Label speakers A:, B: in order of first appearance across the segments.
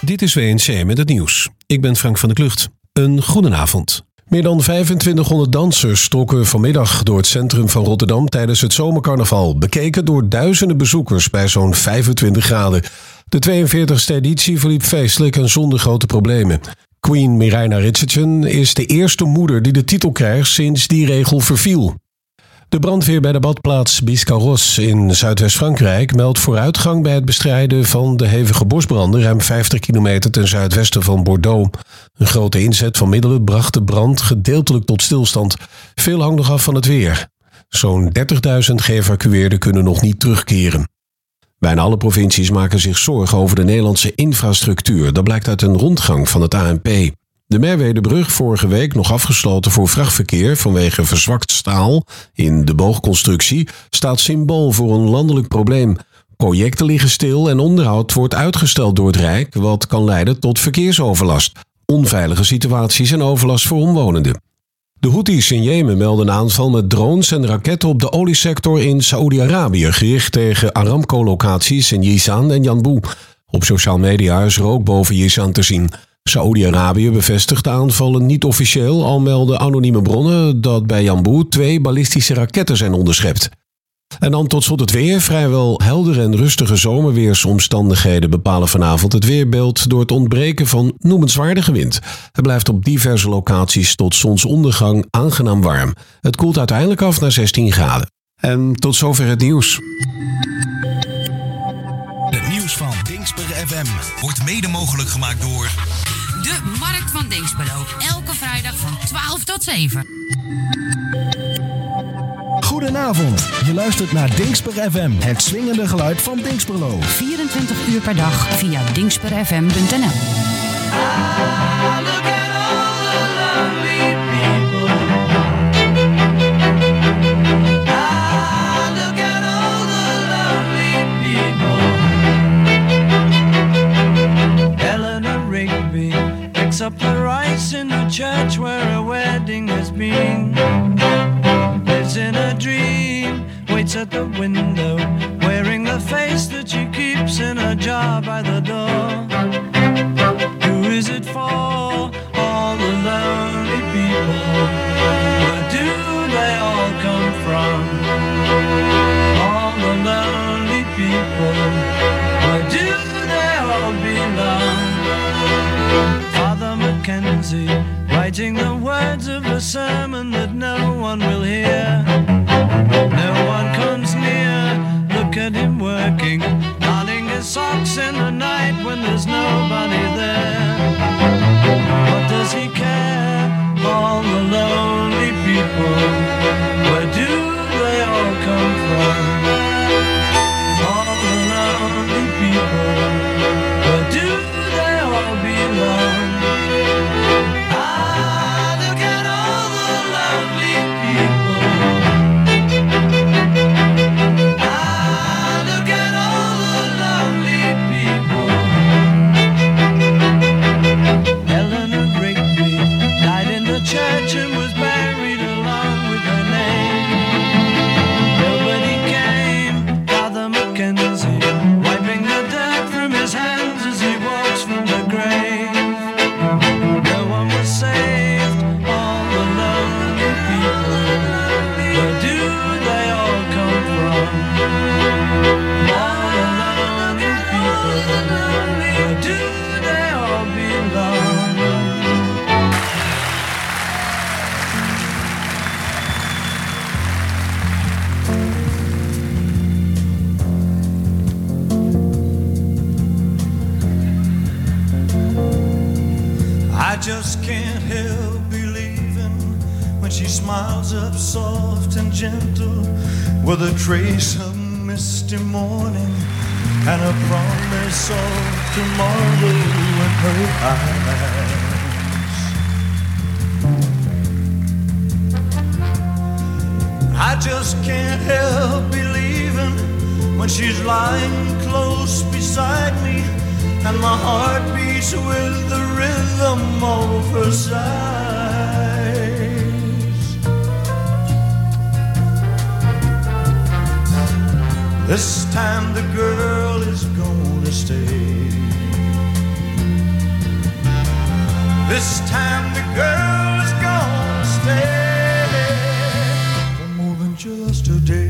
A: Dit is WNC met het nieuws. Ik ben Frank van der Klucht. Een goedenavond. Meer dan 2500 dansers trokken vanmiddag door het centrum van Rotterdam tijdens het zomercarnaval, bekeken door duizenden bezoekers bij zo'n 25 graden. De 42e editie verliep feestelijk en zonder grote problemen. Queen Mirena Richardson is de eerste moeder die de titel krijgt sinds die regel verviel. De brandweer bij de badplaats Biscarrosse in Zuidwest-Frankrijk meldt vooruitgang bij het bestrijden van de hevige bosbranden ruim 50 kilometer ten zuidwesten van Bordeaux. Een grote inzet van middelen bracht de brand gedeeltelijk tot stilstand. Veel hangt nog af van het weer. Zo'n 30.000 geëvacueerden kunnen nog niet terugkeren. Bijna alle provincies maken zich zorgen over de Nederlandse infrastructuur. Dat blijkt uit een rondgang van het ANP. De Merwedebrug vorige week nog afgesloten voor vrachtverkeer vanwege verzwakt staal in de boogconstructie staat symbool voor een landelijk probleem. Projecten liggen stil en onderhoud wordt uitgesteld door het Rijk, wat kan leiden tot verkeersoverlast, onveilige situaties en overlast voor omwonenden. De Houthis in Jemen melden een aanval met drones en raketten op de oliesector in Saoedi-Arabië, gericht tegen Aramco-locaties in Jizan en Yanbu. Op sociale media is rook boven Jizan te zien. Saoedi-Arabië bevestigt de aanvallen niet officieel, al melden anonieme bronnen dat bij Yanbu 2 ballistische raketten zijn onderschept. En dan tot slot het weer. Vrijwel heldere en rustige zomerweersomstandigheden bepalen vanavond het weerbeeld door het ontbreken van noemenswaardige wind. Het blijft op diverse locaties tot zonsondergang aangenaam warm. Het koelt uiteindelijk af naar 16 graden. En tot zover het nieuws.
B: Het nieuws van Dingsper FM wordt mede mogelijk gemaakt door
C: de Markt van Dinxperlo. Elke vrijdag van 12 tot 7.
D: Goedenavond, je luistert naar Dingsper FM, het swingende geluid van Dinxperlo.
C: 24 uur per dag via dingsperfm.nl.
E: Up the rice in the church where a wedding has been. Lives in a dream, waits at the window, wearing the face that she keeps in a jar by the door. Who is it for? All the lonely people. Where do they all come from? All the lonely people. Where do they all belong? Mackenzie, writing the words of a sermon that no one will hear. No one comes near, look at him working, darning his socks in the night when there's nobody there. What does he care? All the lonely people, where do they all come from? All the lonely people, where do they all belong? Church and was buried along with her name. Nobody came, Father Mackenzie, wiping the dirt from his hands as he walks from the grave. No one was saved, all the lonely people. Where do they all come from? All the lonely people. Where do they all belong?
F: I just can't help believing when she smiles up soft and gentle with a trace of misty morning and a promise of tomorrow in her eyes. I just can't help believing when she's lying close beside me and my heart beats with the rhythm of her sighs. This time the girl is gonna stay. This time the girl is gonna stay for more than just a day.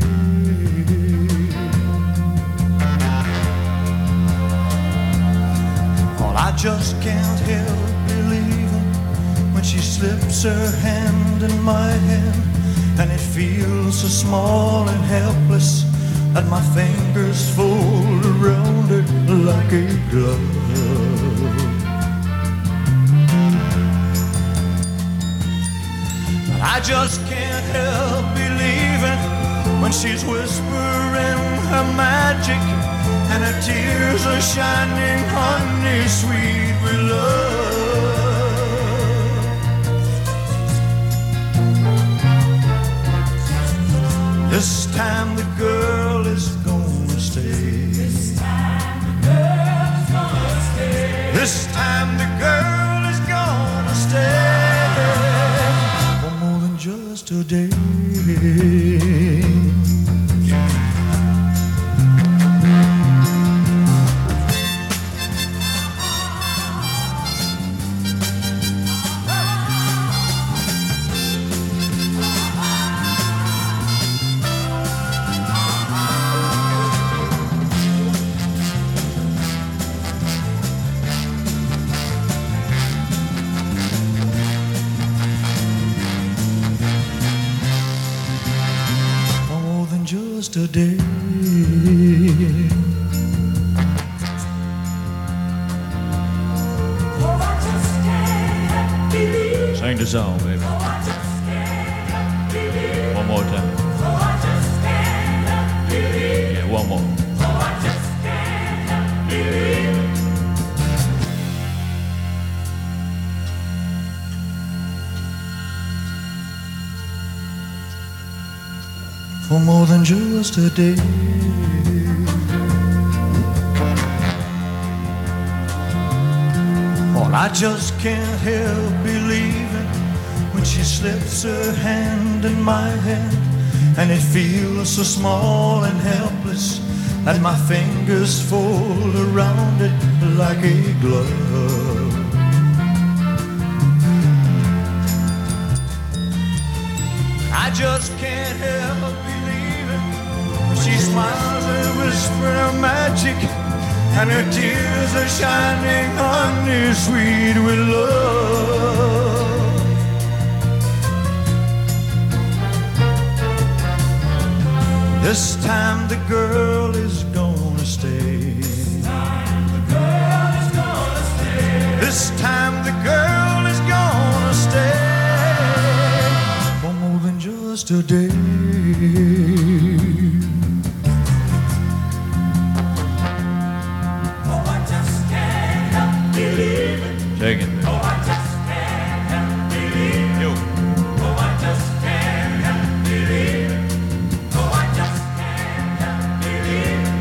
F: Well, I just can't help believing when she slips her hand in my hand, and it feels so small and helpless that my fingers fold around it like a glove. But I just can't help believing when she's whispering her magic and her tears are shining honey sweet with love. This time the girl is gonna stay. This time the girl is gonna stay. This time the girl is gonna stay for more than just a day. A day.
G: Sing the song, baby. One more time. Yeah, one more.
F: For more than just a day. Oh, I just can't help believing when she slips her hand in my hand, and it feels so small and helpless that my fingers fold around it like a glove. I just can't help believing when she smiles and whispers her magic, and her tears are shining honey sweet with love. This time the girl is gonna stay. This time the girl is gonna stay for more than just a day.
G: Take it. Oh, I just can't help believing. Yo. Oh, I just can't help believing. Oh, I just can't help believing.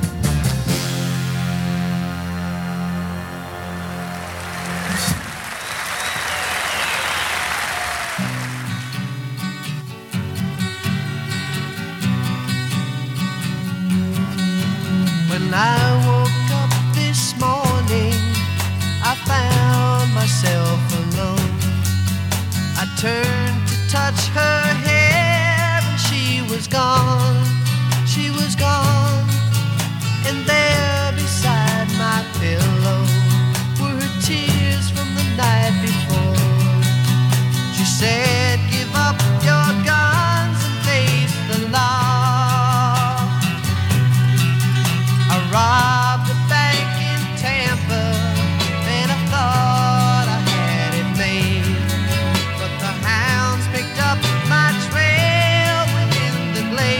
H: When I woke up this morning, I found myself alone. I turned to touch her hair and she was gone. She was gone. And there beside my pillow were her tears from the night before. She said, give up your guns and face the law. I robbed a bank in Tampa, and I thought I had it made. But the hounds picked up my trail within the glade.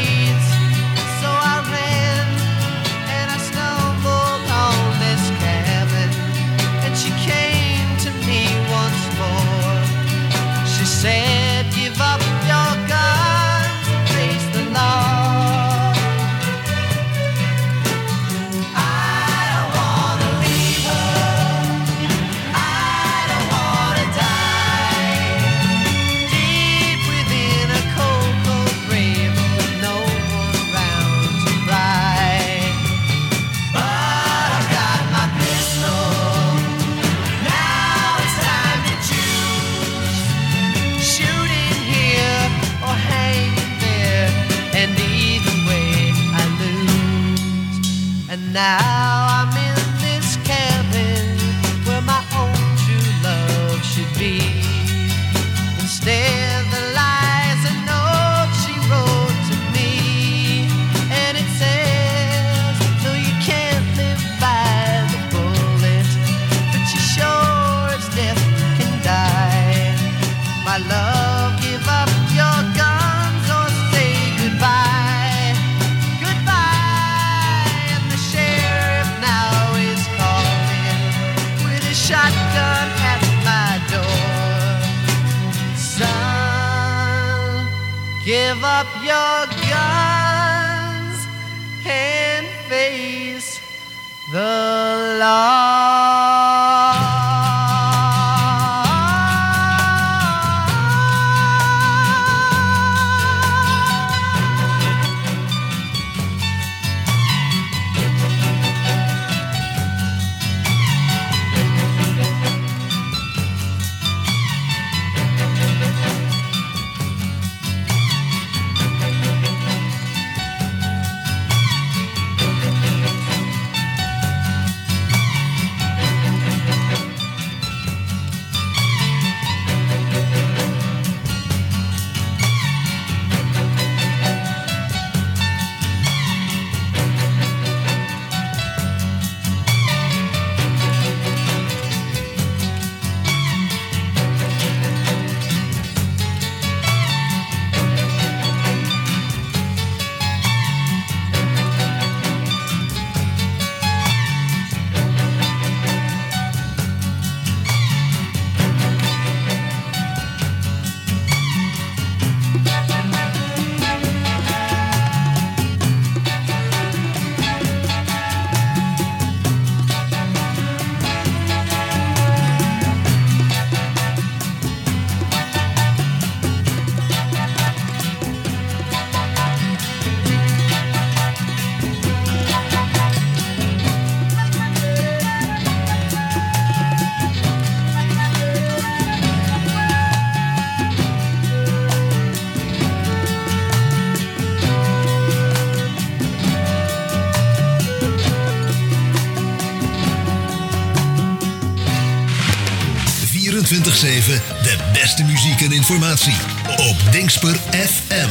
H: empty shotgun at my door. Son, give up your guns and face the law.
I: De beste muziek en informatie op Dingsper FM.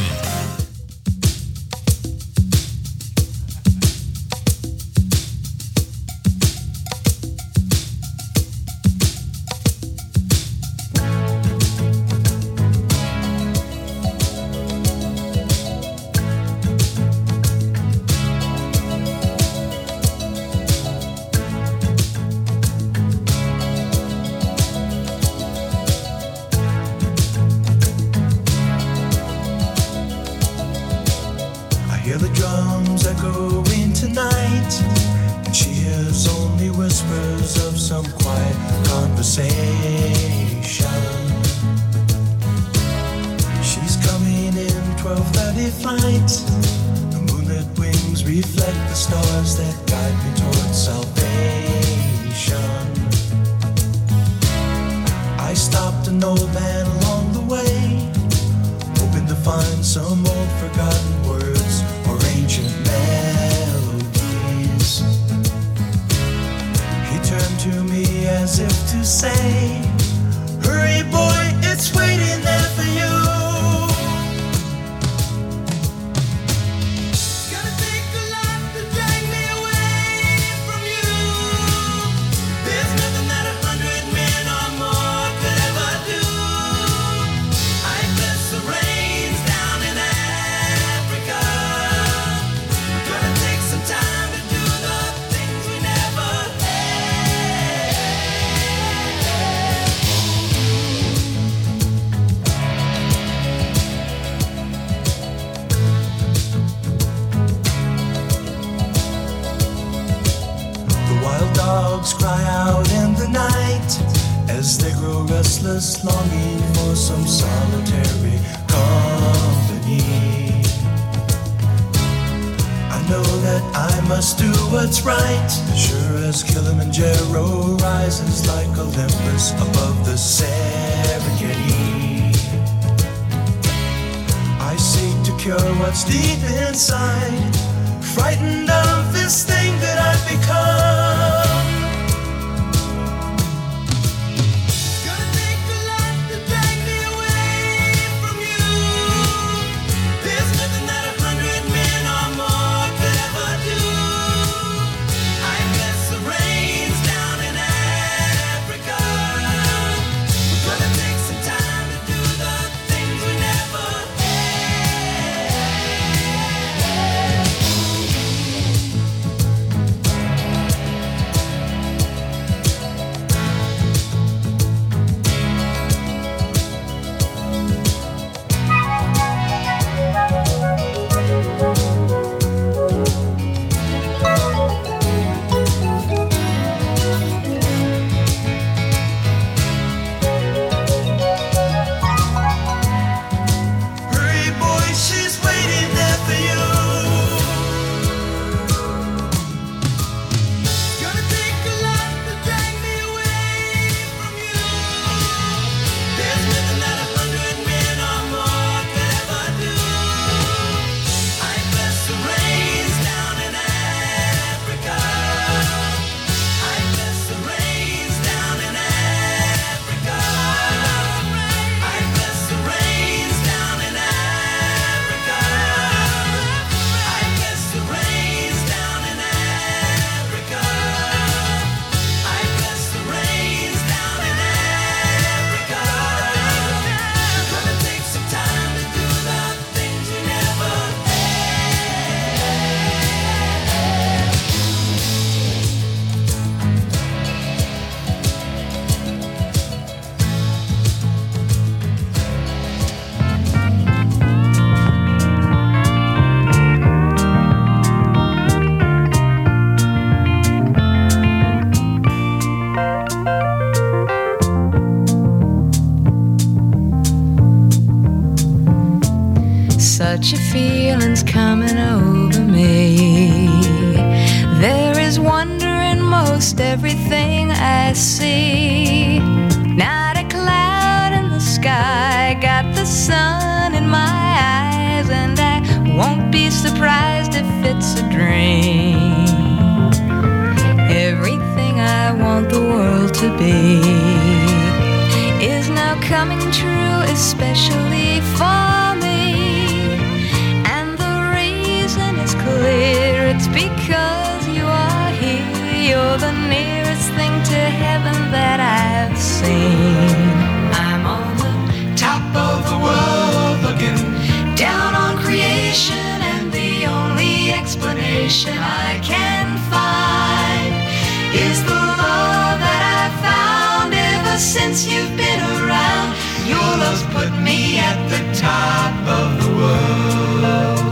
J: such a feeling's coming over me. There is wonder in most everything I see. Not a cloud in the sky, got the sun in my eyes, and I won't be surprised if it's a dream. Everything I want the world to be is now coming true, especially for me. And the reason is clear, it's because you are here. You're the nearest thing to heaven that I've seen. I'm on the top of the world looking down on creation, and the only explanation I can find is the love that I found ever since you've been around. Your love's put me at the top of the world.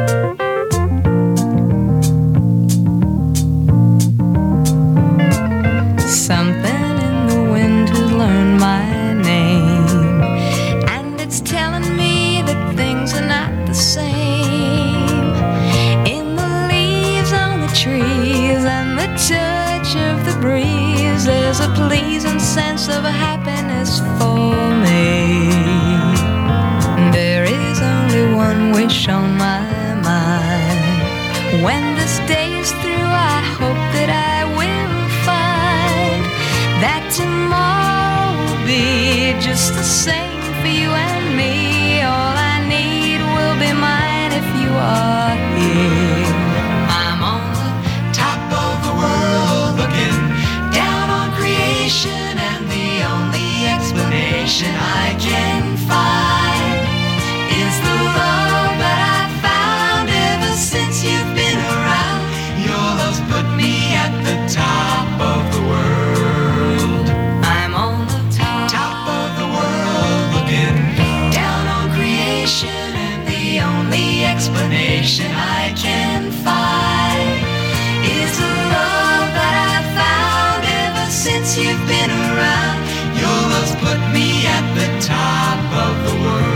J: Something in the wind has learned my name, and it's telling me that things are not the same. In the leaves on the trees and the touch of the breeze, there's a pleasing sense of happiness for me. There is only one wish on my mind. When this day is through, I hope that I will find that tomorrow will be just the same for you and me. All I need will be mine if you are here. I'm on the top of the world looking down on creation, and the only explanation I can find is the love that I found ever since you've been around. Your love's put me at the top of the world. I'm on the top of the world looking down on creation, and the only explanation I can find is the love that I found ever since you've been around. Your love's put me at the top of the world.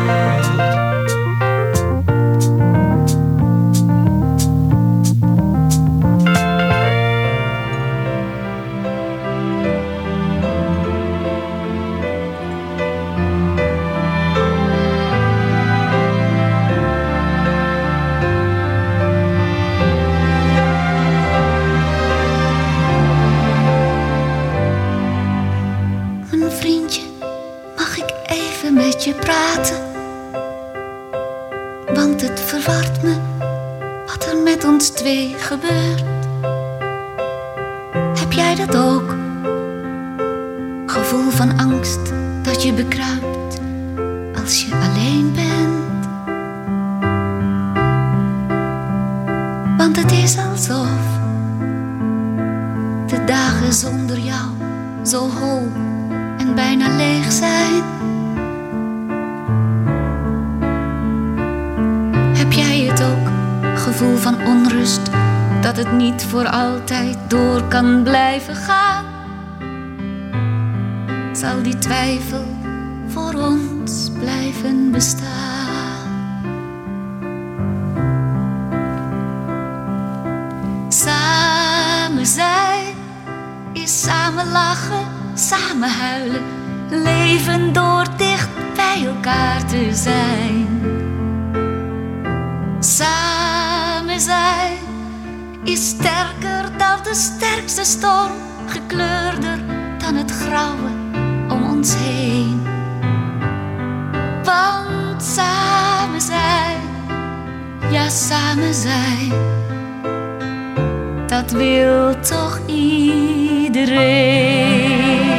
K: Mijn vriendje, mag ik even met je praten? Want het verwart me wat er met ons twee gebeurt. Heb jij dat ook? Gevoel van angst dat je bekruipt als je alleen bent. Want het is alsof de dagen zonder jou zo hol en bijna leeg zijn. Heb jij het ook, gevoel van onrust, dat het niet voor altijd door kan blijven gaan? Zal die twijfel voor ons blijven bestaan? Samen zijn is samen lachen, samen huilen, leven door dicht bij elkaar te zijn. Samen zijn is sterker dan de sterkste storm, gekleurder dan het grauwe om ons heen. Want samen zijn, ja samen zijn, dat wil toch iedereen.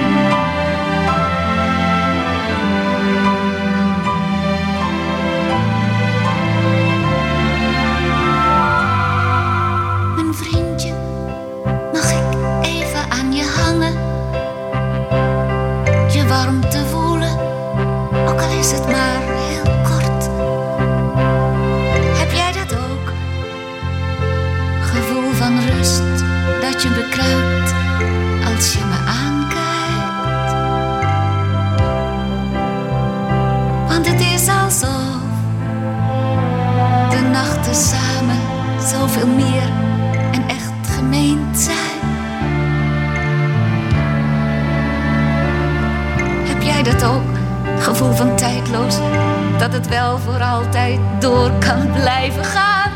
K: Mijn vriendje, mag ik even aan je hangen? Je warmte voelen, ook al is het maar heel kort. Heb jij dat ook? Gevoel van rust dat je bekruipt als je Gevoel van tijdloos, dat het wel voor altijd door kan blijven gaan.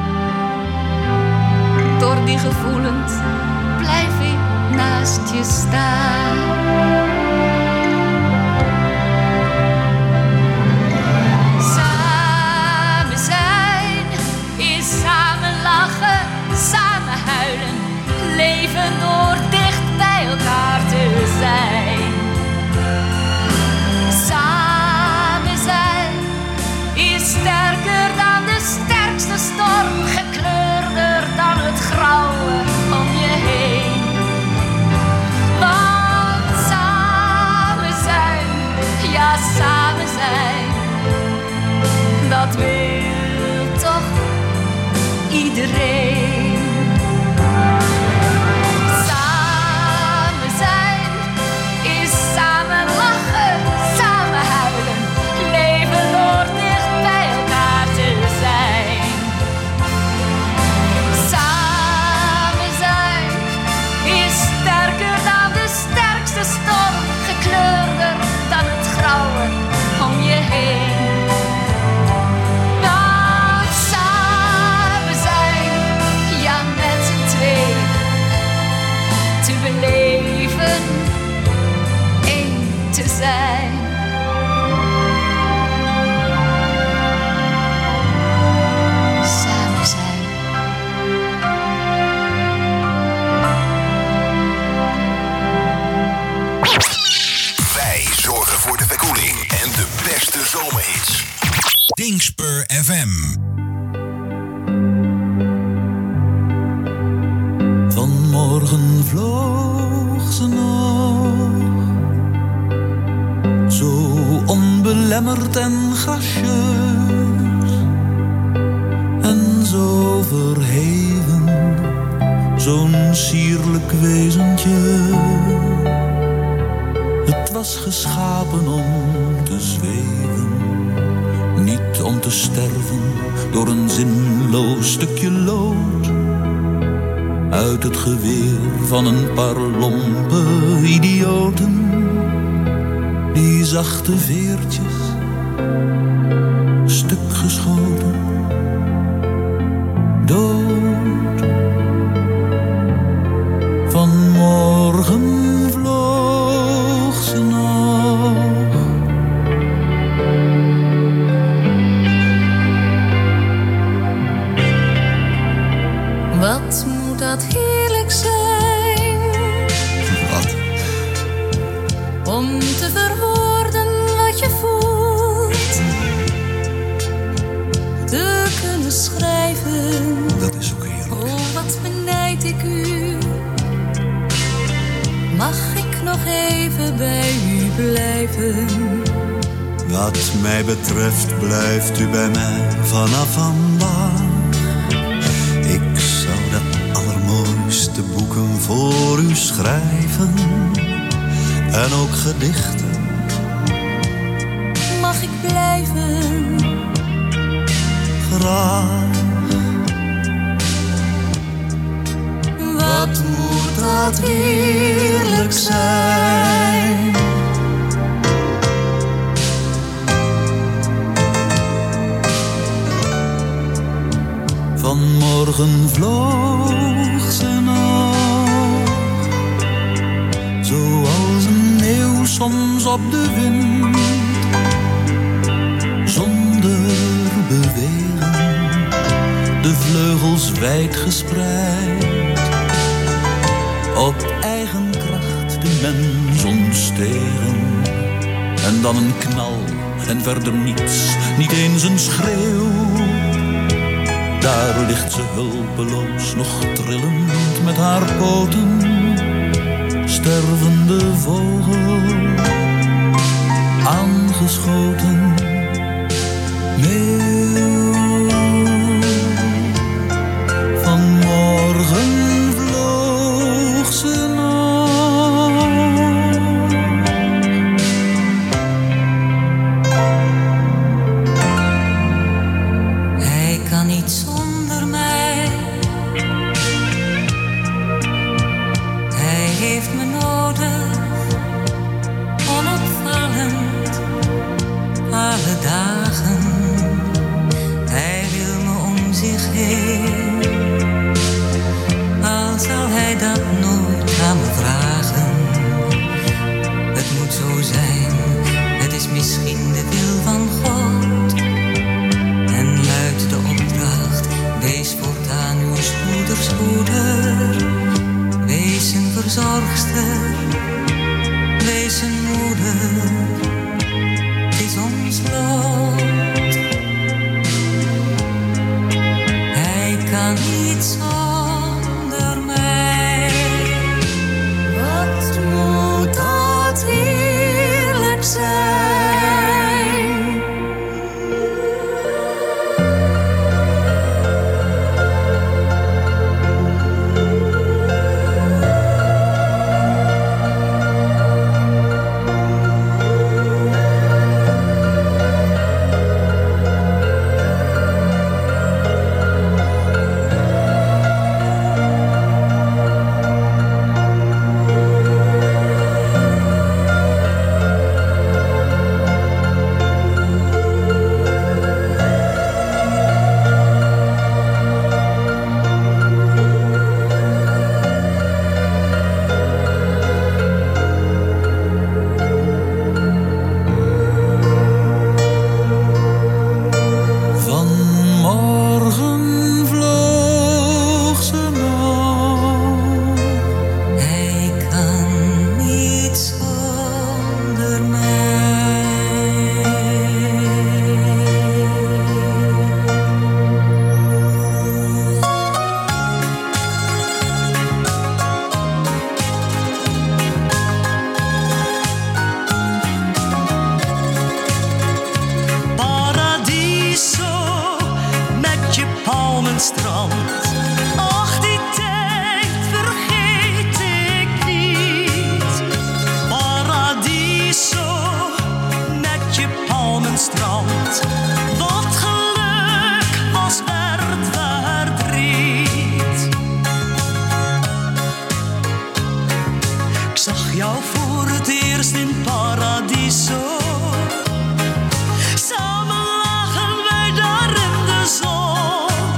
K: Door die gevoelens blijf ik naast je staan. Samen zijn is samen lachen, samen huilen. Leven door dicht bij elkaar te zijn. Samen zijn is sterker dan de sterkste storm, gekleurder dan het grauwe om je heen. Want samen zijn, ja samen zijn, dat wil toch iedereen. Samen zijn is samen lachen, samen huilen, leven door dicht bij elkaar te zijn. Samen zijn is sterker dan de sterkste storm, gekleurder dan het grauwe om je heen. Want samen zijn, ja met z'n twee, te beleven, één te zijn. Samen zijn.
I: Wij zorgen voor de verkoeling en de beste zomerhits. Dingspur FM.
F: Vanmorgen vloog ze nog, zo onbelemmerd en gracieus, en zo verheven, zo'n sierlijk wezentje. Het was geschapen om te zweven, niet om te sterven door een zinloos stukje lood uit het geweer van een paar lompe idioten. Die zachte veertjes, stuk geschoten, dood. Vanmorgen vloog ze nog.
K: Wat moet dat heerlijk zijn?
F: Wat?
K: Om te verwoorden wat je voelt, te kunnen schrijven.
F: Dat is ook heerlijk.
K: Oh, wat benijd ik u. Mag ik nog even bij u blijven?
F: Wat mij betreft blijft u bij mij vanaf vandaag. Ik zou de allermooiste boeken voor u schrijven. En ook gedichten.
K: Mag ik blijven?
F: Graag.
K: Wat moet dat heerlijk zijn?
F: Vanmorgen vloog ze nog, zoals een meeuw soms op de wind, zonder bewegen, de vleugels wijd gespreid, op eigen kracht de mens ontstegen. En dan een knal en verder niets, niet eens een schreeuw. Daar ligt ze hulpeloos, nog trillend met haar poten, stervende vogel, aangeschoten. Meeuw, vanmorgen vloog ze nog.
K: Hij kan niet zonder mij. Hij heeft me nodig, onopvallend,
L: jou voor het eerst in Paradiso. Samen lagen wij daar in de zon.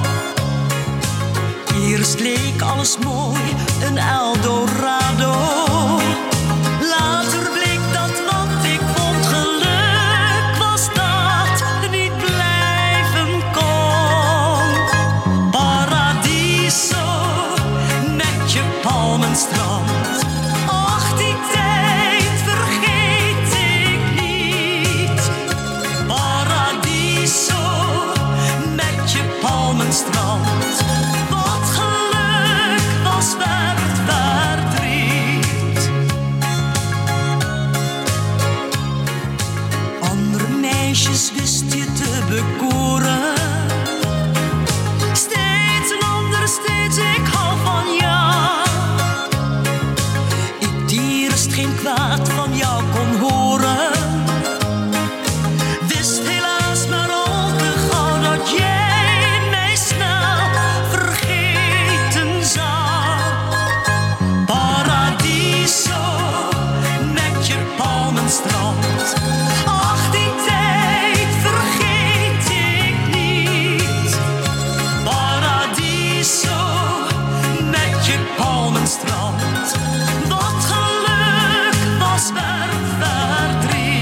L: Eerst leek alles mooi, een Eldorado. Later bleek dat wat ik vond geluk was dat niet blijven kon. Paradiso met je palmenstrand. Ach, die tijd vergeet ik niet. Paradiso met je palmenstrand. Wat geluk was werd verdriet. Andere meisjes wist je te bekoren. Steeds een ander, steeds ik hou van jou. Ik die eerst geen kwaad van jou kon horen. Wist helaas maar al te gauw dat jij mij snel vergeten zou. Paradiso met je palmenstrand. Ach, die tijd vergeet ik niet. Paradiso met je palmenstrand. Wat geluk was werd verdriet.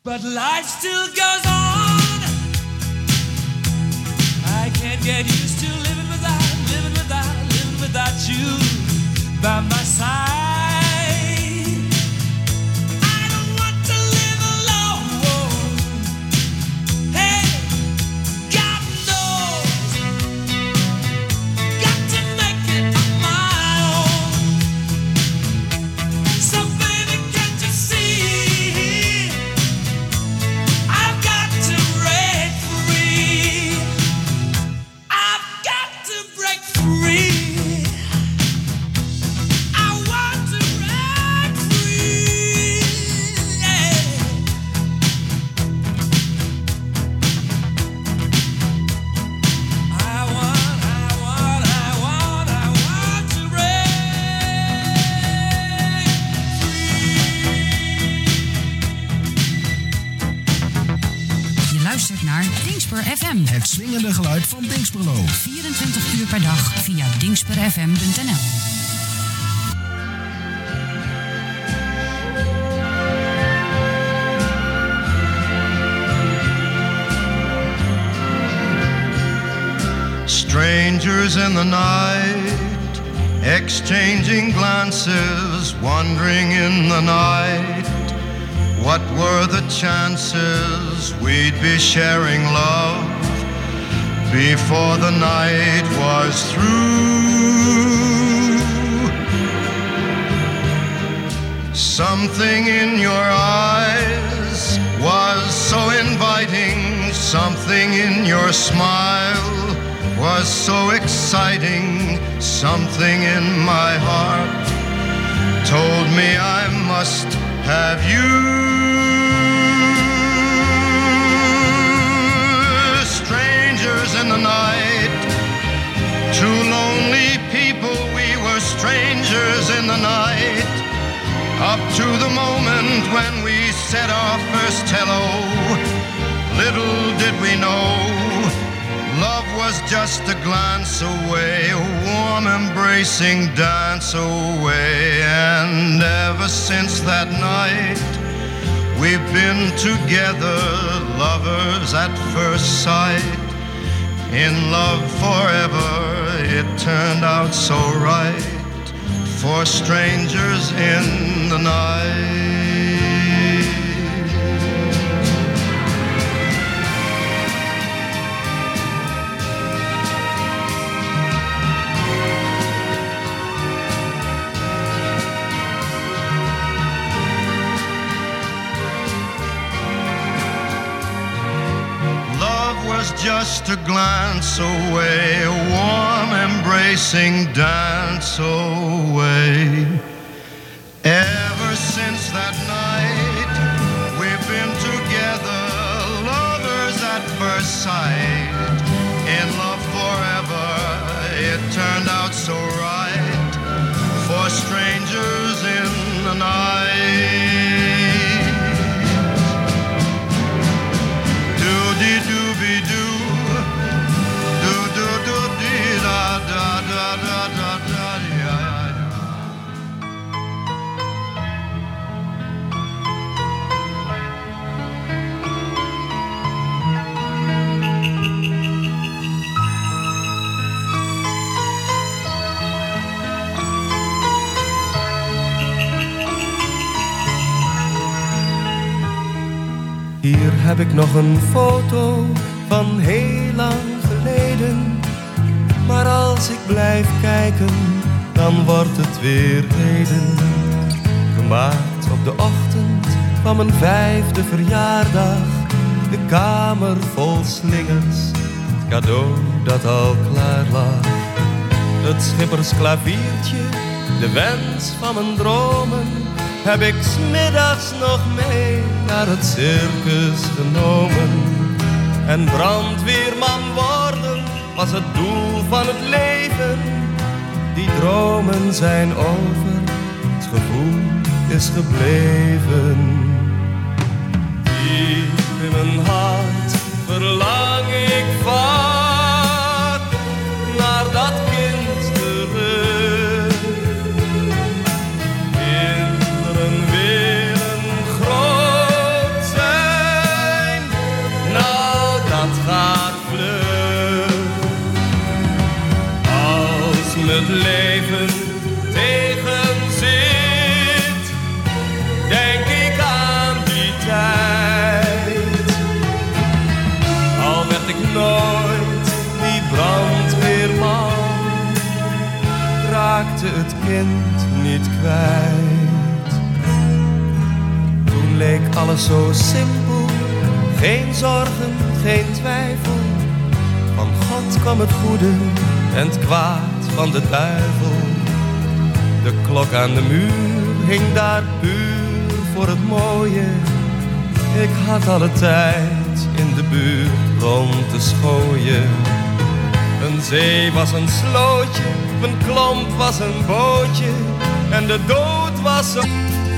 M: But life still goes on. I can't get used to living without you by my side. I don't want to live alone. Hey, God knows, got to make it on my own. So baby, can't you see? I've got to break free. I've got to break free.
C: Naar Dingsper FM.
D: Het swingende geluid van Dingsperlo.
C: 24 uur per dag via dingsperfm.nl.
F: Strangers in the night, exchanging glances, wandering in the night. What were the chances we'd be sharing love before the night was through? Something in your eyes was so inviting, something in your smile was so exciting, something in my heart told me I must have you. Strangers in the night, two lonely people, we were strangers in the night, up to the moment when we said our first hello. Little did we know, love was just a glance away, a warm embracing dance away. And ever since that night, we've been together, lovers at first sight, in love forever. It turned out so right for strangers in the night. Just a glance away, a warm embracing dance away. Ever since that night, we've been together, lovers at first sight, in love forever. It turned out so right for strangers in the night. Do-de-doo-be-doo.
N: Hier heb ik nog een foto van heel lang geleden. Maar als ik blijf kijken, dan wordt het weer heden. Gemaakt op de ochtend van mijn 5e verjaardag. De kamer vol slingers, het cadeau dat al klaar lag. Het schippersklaviertje, de wens van mijn dromen, heb ik 's middags nog mee naar het circus genomen. En brandweerman worden was het doel van het leven. Die dromen zijn over, het gevoel is gebleven. Diep in mijn hart verlang ik vaak naar dat kind terug. Kinderen willen groot zijn. me het leven tegenzit, denk ik aan die tijd. Al werd ik nooit die brandweerman, raakte het kind niet kwijt. Toen leek alles zo simpel, geen zorgen, geen twijfel. Van God kwam het goede en het kwaad van de duivel. De klok aan de muur hing daar puur voor het mooie. Ik had alle tijd in de buurt rond te schooien. Een zee was een slootje, een klomp was een bootje en de dood was een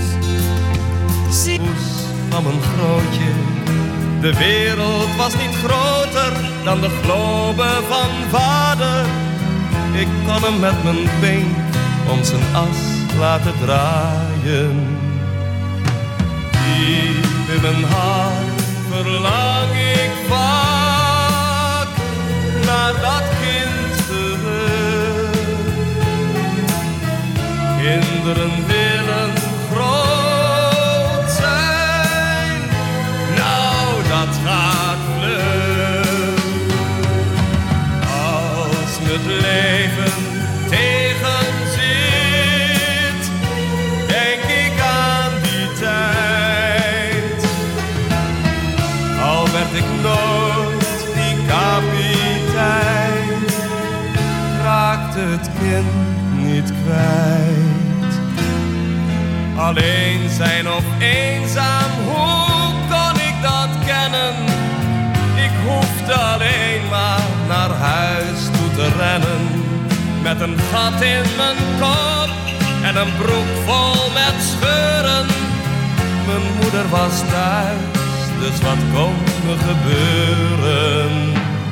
N: poes van een grootje. De wereld was niet groter dan de globe van vader. Ik kon hem met mijn pink om zijn as laten draaien. Diep in mijn hart verlang ik vaak naar dat kind terug. Kinderen willen groot zijn, nou dat gaat vlug. Als me het leven tegenzit, denk ik aan die tijd. Al werd ik nooit die kapitein, raakte het kind niet kwijt. Alleen zijn of eenzaam, hoe kon ik dat kennen? Ik hoefde alleen maar naar huis toe te rennen. Met een gat in mijn kop en een broek vol met scheuren. Mijn moeder was thuis, dus wat kon me gebeuren?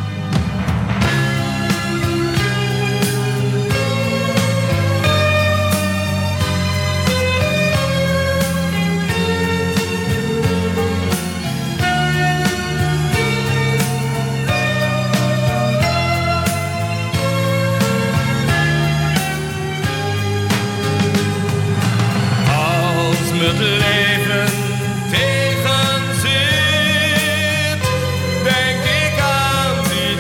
N: Het leven tegenzit, denk ik aan die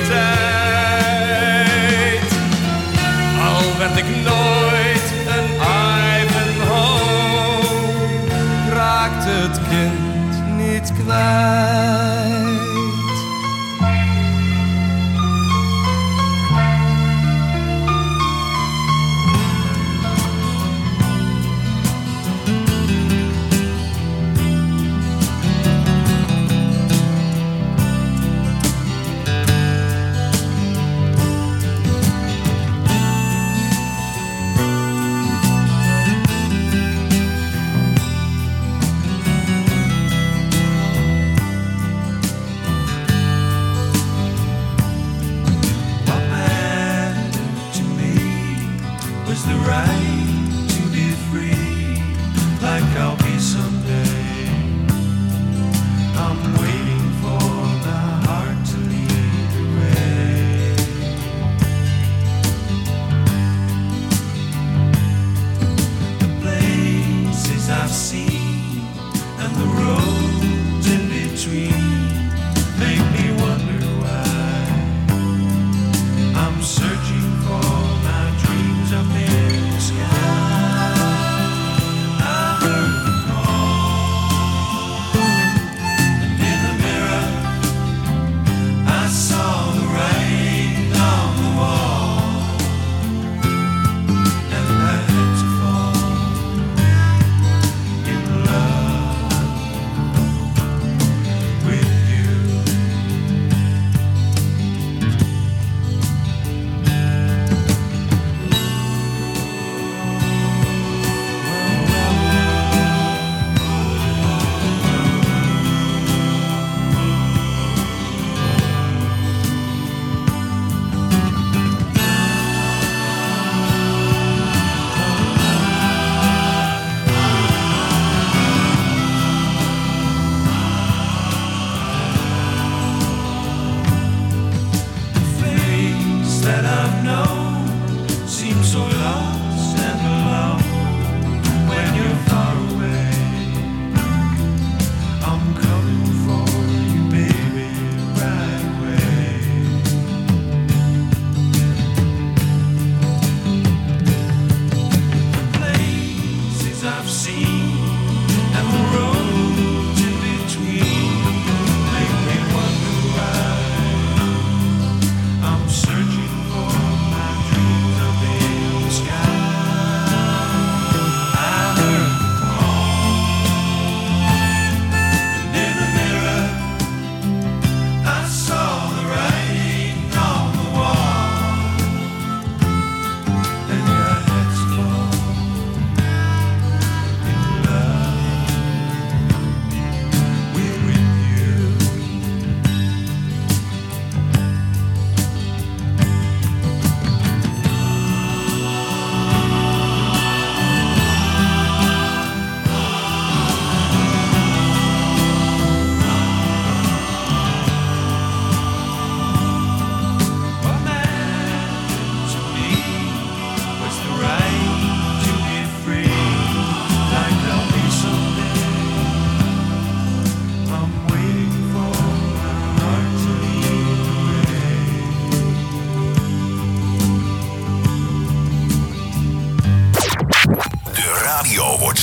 N: tijd. Al werd ik nooit een Ivanhoe, raakte het kind niet kwijt.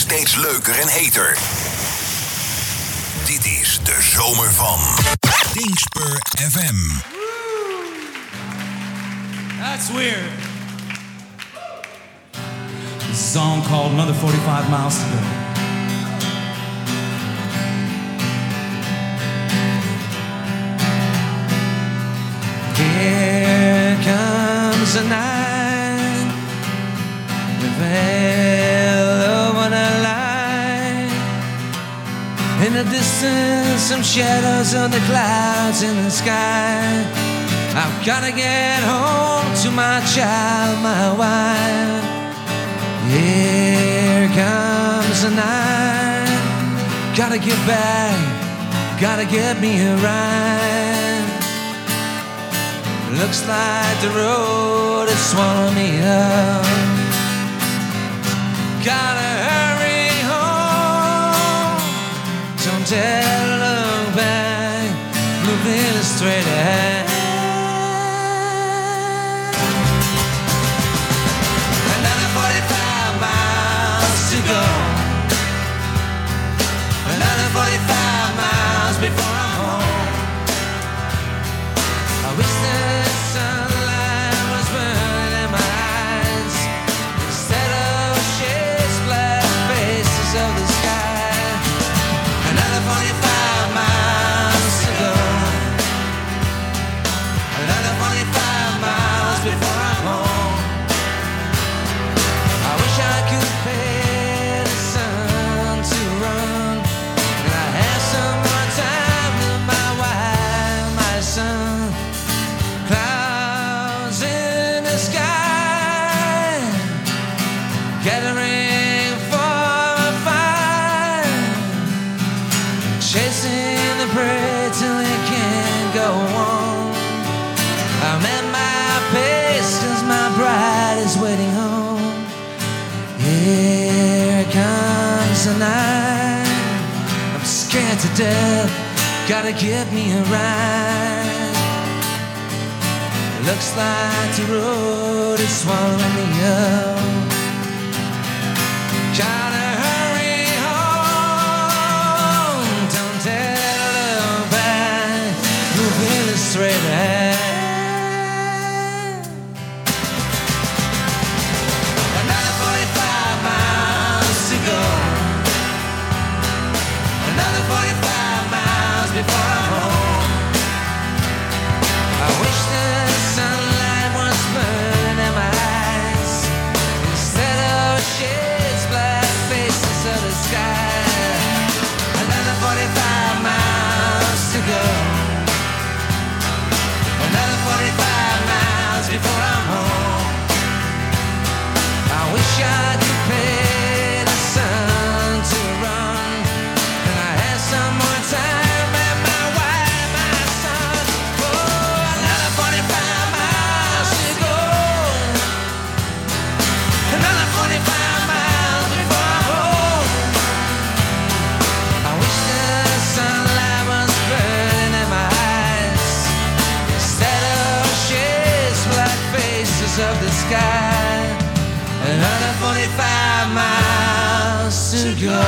I: steeds leuker en heter. Dit is de zomer van Dingspur FM.
O: That's weird. This is a song called Another 45 Miles to Go. Here comes the night, the veil over the light. In the distance, some shadows on the clouds in the sky. I've gotta get home to my child, my wife. Here comes the night. Gotta get back, gotta get me a ride. Looks like the road is swallowing me up. Gotta hurry home. Don't dare look back, moving straight ahead. Another 45 miles to go. Another 45 miles before I'm home. I wish the sunlight was burning in my eyes instead of shades, black faces of the sky. Another 45 miles to go. Another 45 miles before I'm home. I wish I could pay the sun to run, and I had some more time with my wife, my son. Clouds in the sky, gathering for a fire, chasing the prey till it can't go on. I'm at my pace 'cause my bride is waiting home. Here comes the night. I'm scared to death, gotta get me a ride. Looks like the road is swallowing me up. Gotta hurry home. Don't dare look back, moving straight ahead. Another 45 miles to go. Another 45 miles before I'm home. I wish the sunlight was burning in my eyes instead of shades, black faces of the sky. Another 45 miles to go. Another 45 miles before I'm home. I wish I could pay the sun to run, and I had some more time with my wife, my son. Oh, another 45 miles to go. Another 45 miles before I'm home. I wish the sunlight was burning in my eyes instead of shades, black faces of the sky. Another 45 miles to go.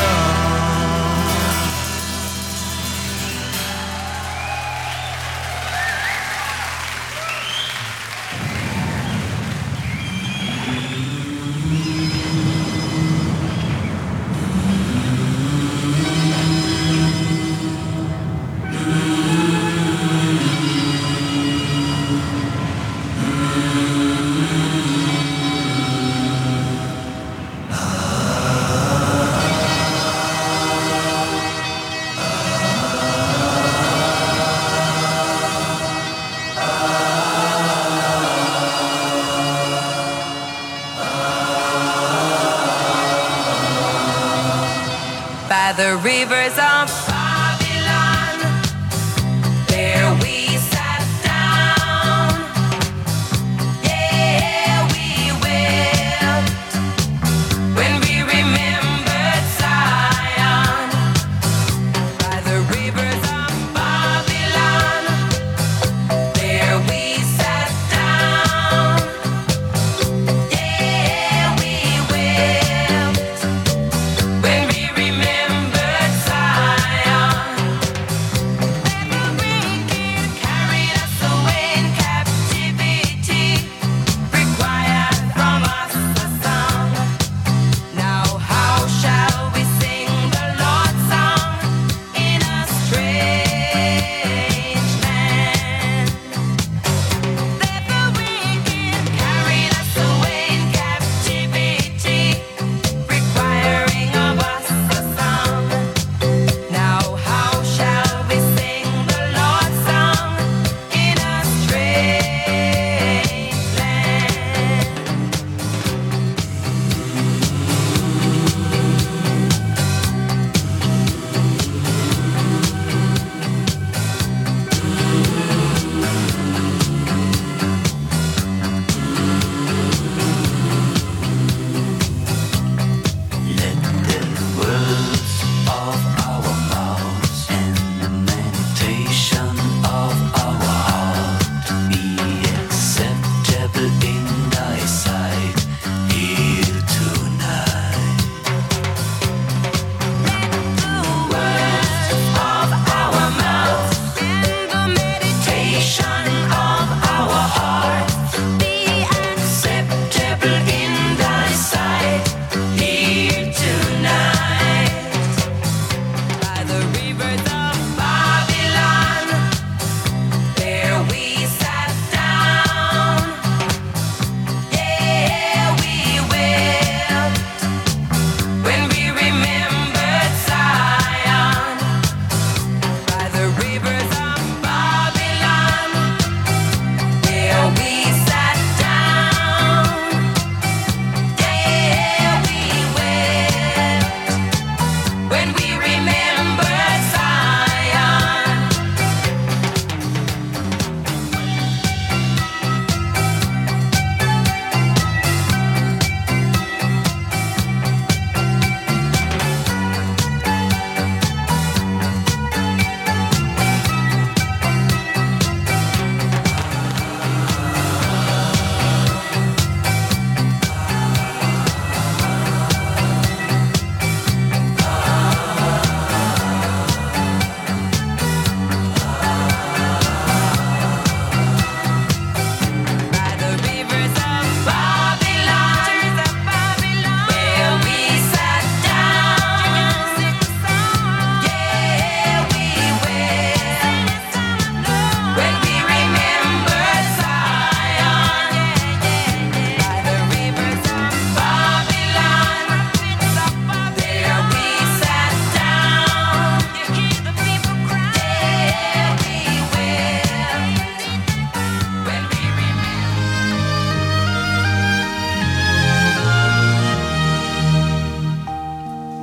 P: By the rivers of Babylon, there we sat down. Yeah, we wept when we remembered Zion. By the rivers of Babylon, there we sat down. Yeah, we wept when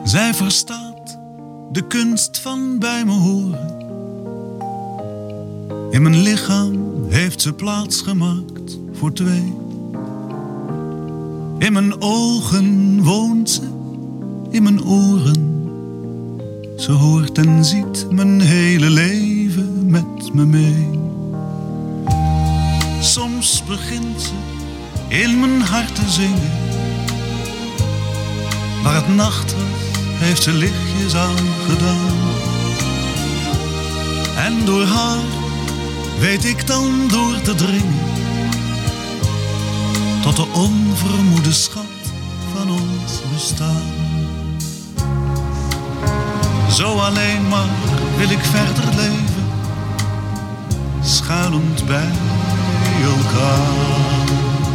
F: Zij verstaat de kunst van bij me horen. In mijn lichaam heeft ze plaats gemaakt voor twee. In mijn ogen woont ze, in mijn oren. Ze hoort en ziet mijn hele leven met me mee. Soms begint ze in mijn hart te zingen. Waar het nacht was, heeft ze lichtjes aangedaan. En door haar weet ik dan door te dringen tot de onvermoede schat van ons bestaan. Zo alleen maar wil ik verder leven, schuilend bij elkaar.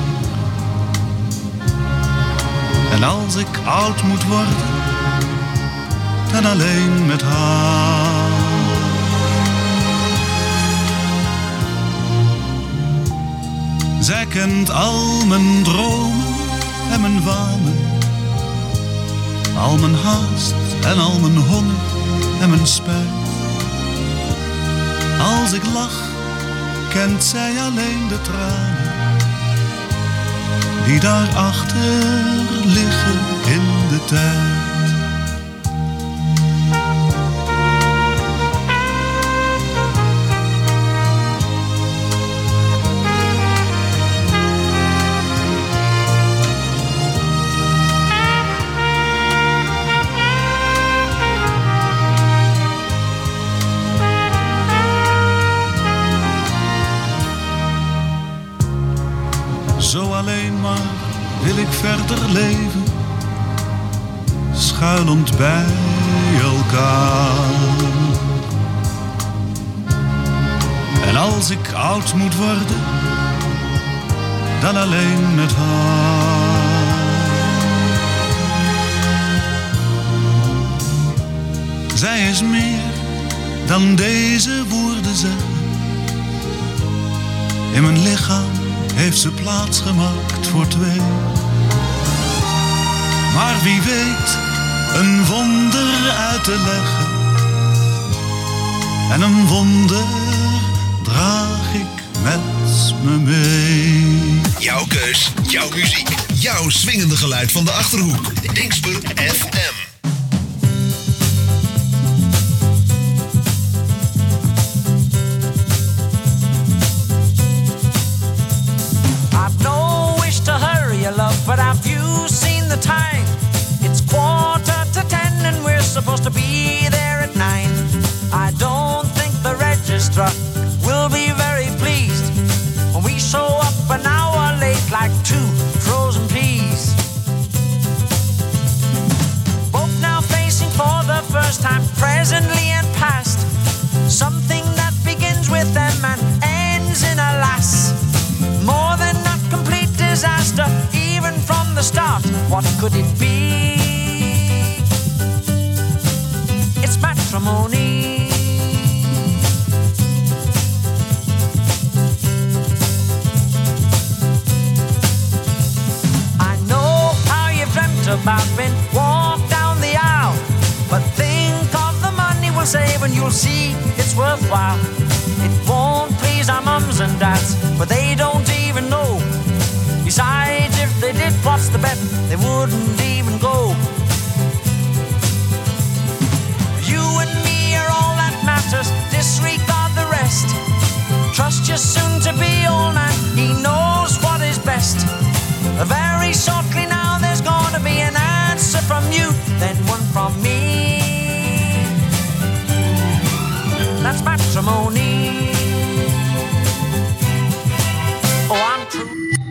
F: En als ik oud moet worden, dan alleen met haar. Zij kent al mijn dromen en mijn wanen, al mijn haast en al mijn honger en mijn spijt. Als ik lach, kent zij alleen de tranen die daarachter liggen in de tijd. Zo alleen maar wil ik verder leven, schuilend bij elkaar. En als ik oud moet worden, dan alleen met haar. Zij is meer dan deze woorden zeggen. In mijn lichaam heeft ze plaats gemaakt voor twee. Maar wie weet een wonder uit te leggen. En een wonder draag ik met me mee.
I: Jouw keus, jouw muziek, jouw swingende geluid van de Achterhoek. Dingsper FM.
Q: But have you seen the time? It's 10:15 and we're supposed to be there at 9. I don't think the registrar will be very pleased when we show up an hour late like two frozen peas. Both now facing for the first time, presently and past, something that begins with them and ends in a lass. More than a complete disaster, even from the start. What could it be? It's matrimony. I know how you've dreamt about being walked down the aisle, but think of the money we'll save and you'll see it's worthwhile. It won't please our mums and dads, but they don't even know. Besides, if they did, what's the bet? They wouldn't even go. You and me are all that matters, disregard the rest. Trust your soon-to-be old man, he knows what is best. Very shortly now there's gonna be an answer from you, then one from me. That's matrimony. Oh, I'm true.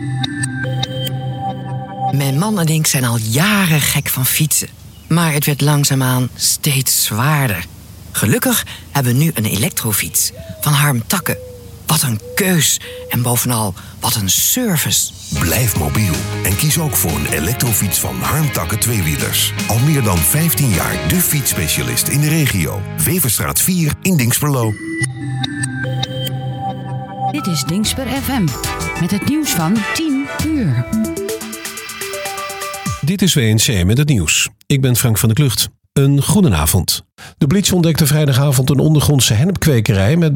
R: Mijn man en ik zijn al jaren gek van fietsen. Maar het werd langzaamaan steeds zwaarder. Gelukkig hebben we nu een elektrofiets van Harm Takke. Wat een keus en bovenal wat een service.
I: Blijf mobiel en kies ook voor een elektrofiets van Harm Takke tweewielers. Al meer dan 15 jaar de fietsspecialist in de regio. Weverstraat 4 in Dingsperlo.
C: Dit is Dingsper FM met het nieuws van 10 uur.
A: Dit is WNC met het nieuws. Ik ben Frank van der Klucht. Een goedenavond. De politie ontdekte vrijdagavond een ondergrondse hennepkwekerij met